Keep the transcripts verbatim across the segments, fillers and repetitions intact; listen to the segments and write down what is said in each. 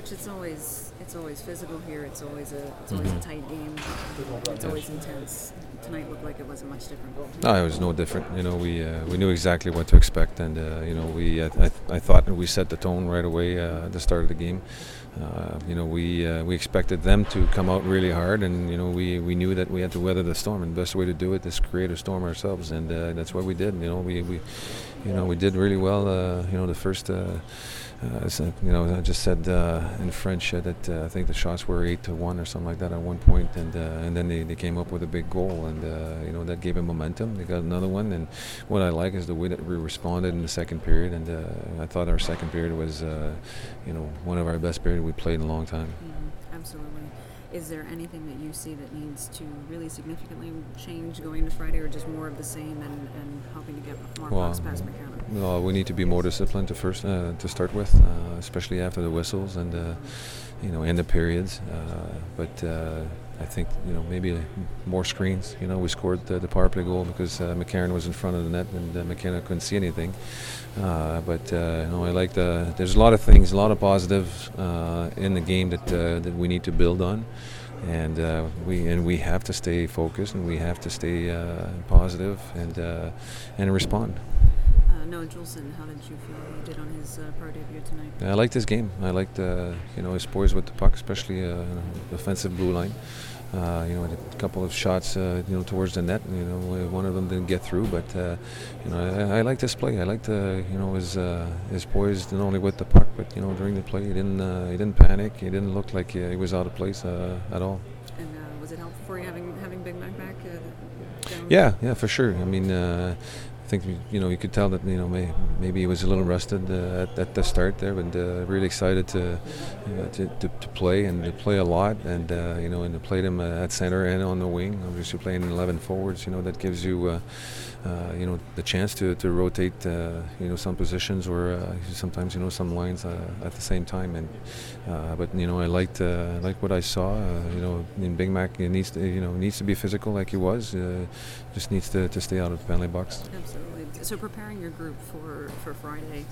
Coach, it's always it's always physical here. It's always a it's always Mm-hmm. a tight game. It's always intense. Tonight looked like it wasn't much different. No, it was no different. You know, we uh, we knew exactly what to expect, and uh, you know, we I, I, I thought we set the tone right away uh, at the start of the game. Uh, you know, we uh, we expected them to come out really hard, and you know, we, we knew that we had to weather the storm, and the best way to do it is create a storm ourselves, and uh, that's what we did. You know, we, we you know we did really well. Uh, you know, the first. Uh, Uh, so, you know, I just said uh, in French uh, that uh, I think the shots were eight to one or something like that at one point, and uh, and then they, they came up with a big goal, and uh, you know that gave them momentum. They got another one, and what I like is the way that we responded in the second period, and uh, I thought our second period was, uh, you know, one of our best periods we played in a long time. Mm-hmm. Absolutely. Is there anything that you see that needs to really significantly change going to Friday, or just more of the same and, and hoping to get more Well, pucks past McKenna? Well, we need to be more disciplined to first uh, to start with, uh, especially after the whistles and uh, you know in the periods. Uh, but uh, I think you know maybe more screens. You know, we scored the, the power play goal because uh, McCarron was in front of the net and uh, McKenna couldn't see anything. Uh, but uh, you know, I like the. There's a lot of things, a lot of positives uh, in the game that uh, that we need to build on, and uh, we and we have to stay focused and we have to stay uh, positive and uh, and respond. Uh, Noah Juleson, how did you feel he did on his uh, pro debut tonight? I liked his game. I liked uh, you know his poise with the puck, especially uh, the offensive blue line. Uh, you know, a couple of shots, uh, you know, towards the net. You know, one of them didn't get through, but uh, you know, I, I liked his play. I liked, uh, you know, his uh, his poise not only with the puck, but you know, during the play, he didn't uh, he didn't panic. He didn't look like uh, he was out of place uh, at all. And uh, was it helpful for you having having Big Mac back? Uh, down? Yeah, yeah, for sure. I mean. Uh, I think you know you could tell that you know may, maybe he was a little rusted uh, at, at the start there, but uh, really excited to, you know, to, to to play and to play a lot, and uh, you know and to play them uh, at center and on the wing. Obviously playing eleven forwards, you know that gives you uh, uh, you know the chance to to rotate uh, you know some positions or uh, sometimes you know some lines uh, at the same time. And uh, but you know I liked uh, liked what I saw. Uh, you know in Big Mac he needs to, you know needs to be physical like he was. Uh, just needs to, to stay out of the penalty box. Absolutely. So preparing your group for, for Friday,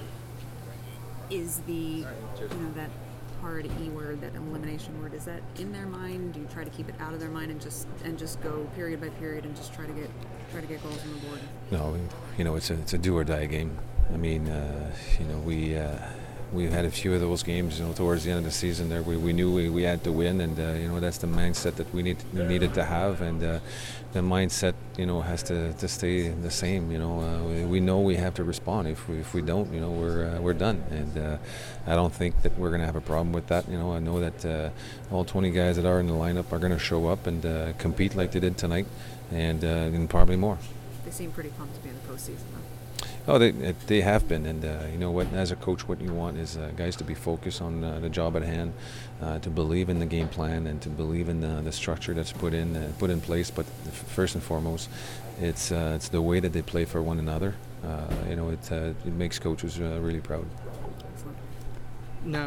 is the, you know, that hard E word, that elimination word, is that in their mind? Do you try to keep it out of their mind and just and just go period by period and just try to get try to get goals on the board? No, you know it's a it's a do or die game. I mean, uh, you know we. Uh, We've had a few of those games, you know, towards the end of the season. There, we, we knew we, we had to win, and uh, you know that's the mindset that we need we needed to have, and uh, the mindset, you know, has to, to stay the same. You know, uh, we, we know we have to respond. If we if we don't, you know, we're uh, we're done, and uh, I don't think that we're going to have a problem with that. You know, I know that uh, all twenty guys that are in the lineup are going to show up and uh, compete like they did tonight, and uh, and probably more. They seem pretty pumped to be in the postseason, though. Oh, they they have been, and uh, you know what? As a coach, what you want is uh, guys to be focused on uh, the job at hand, uh, to believe in the game plan, and to believe in the, the structure that's put in uh, put in place. But f- first and foremost, it's uh, it's the way that they play for one another. Uh, you know, it uh, it makes coaches uh, really proud.